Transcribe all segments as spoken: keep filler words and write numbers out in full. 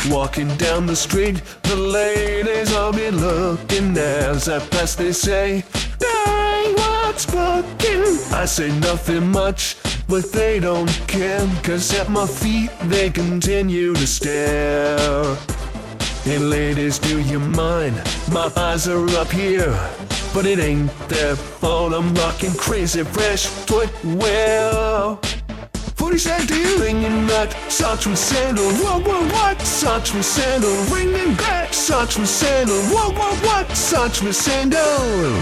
Walking down the street, the ladies all be looking. As I pass they say, dang, what's bucking? I say nothing much, but they don't care, 'cause at my feet they continue to stare. Hey ladies, do you mind? My eyes are up here, but it ain't their fault. I'm rocking crazy fresh footwear. forty cent deal, ringing back, such with sandals. Whoa, whoa, what? Such with sandals. Ringing back, such with sandals. Whoa, whoa, what? Such with sandals.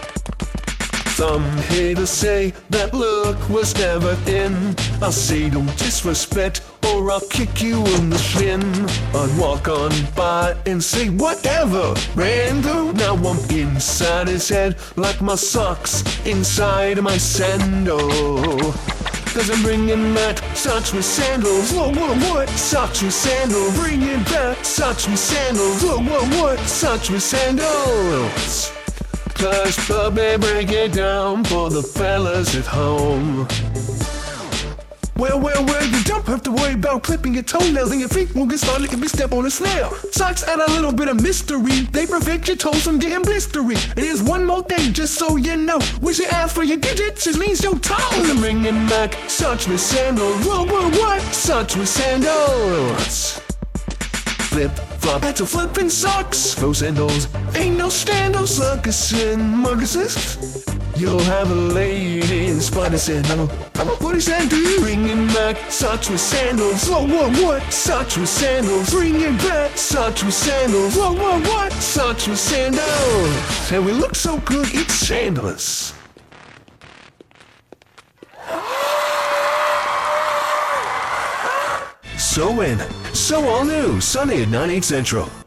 Some haters say that look was never in. I'll say don't disrespect or I'll kick you in the shin. I'd walk on by and say whatever. Ran through, now I'm inside his head like my socks inside my sandal. 'Cause I'm bringing back such with sandals. Whoa, whoa, what? Such with sandals. Bringing back such with sandals. Whoa, whoa, what? Such with sandals. Plus, puppy, break it down for the fellas at home. Well, well, well, you don't have to worry about clipping your toenails, and your feet won't get started if you step on a snail. Socks add a little bit of mystery. They prevent your toes from getting blistery. And here's one more thing, just so you know. When you ask for your digits, it means your toes. I'm bringing back such with sandals. Whoa, whoa, what? Such with sandals. Flip, flop, that's a flipping socks. Faux sandals, ain't no scandal. Circus and Marcuses. You'll have a lady in spider sandal. I'm a forty cent dude. Bringing back such with sandals. Whoa, whoa, what? Such with sandals. Bringing back such with sandals. Whoa, whoa, what? Such with sandals. And we look so good, it's sandalous. So in, so all new, Sunday at nine, eight central.